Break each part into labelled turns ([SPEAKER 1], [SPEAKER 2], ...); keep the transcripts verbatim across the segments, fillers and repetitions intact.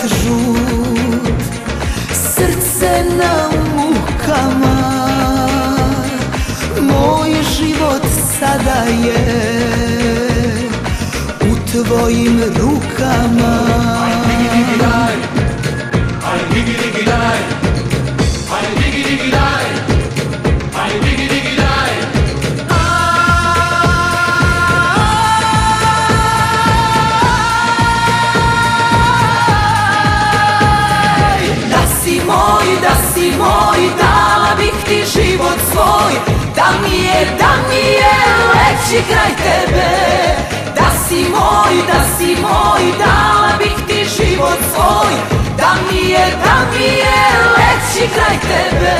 [SPEAKER 1] žut, srce na mukama, moj život sada je u tvojim rukama. Da si moj, dala bih ti život svoj, da mi je, da mi je lepši kraj tebe. Da si moj, da si moj, dala bih ti život svoj, da mi je, da mi je lepši kraj tebe.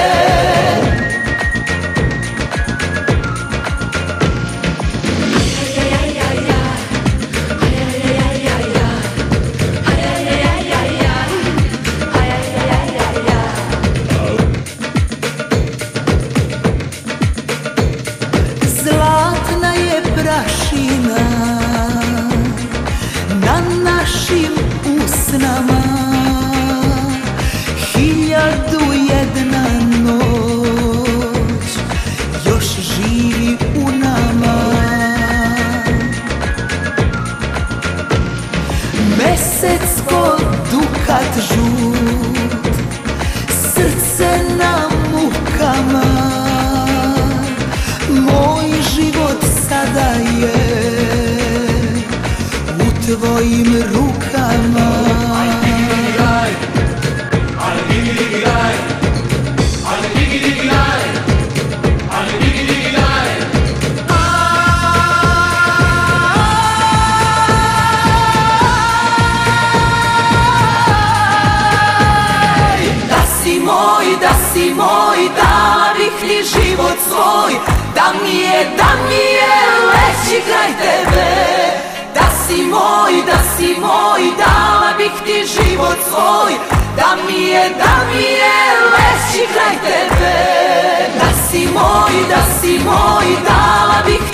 [SPEAKER 1] Zlatna je prašina na našim usnama, hiljadu jedna noć još živi u nama. Mesec ko dukat žut, srce na mukama, moj život sada je u tvojim rukama. Da si moj, da si moj, dala bih ti život svoj, da mi je, da mi je lepši kraj tebe. Da si moj, da si moj, dala bih ti život svoj, da mi je, da mi je lepši kraj tebe. Da si moj, da si moj, dala bih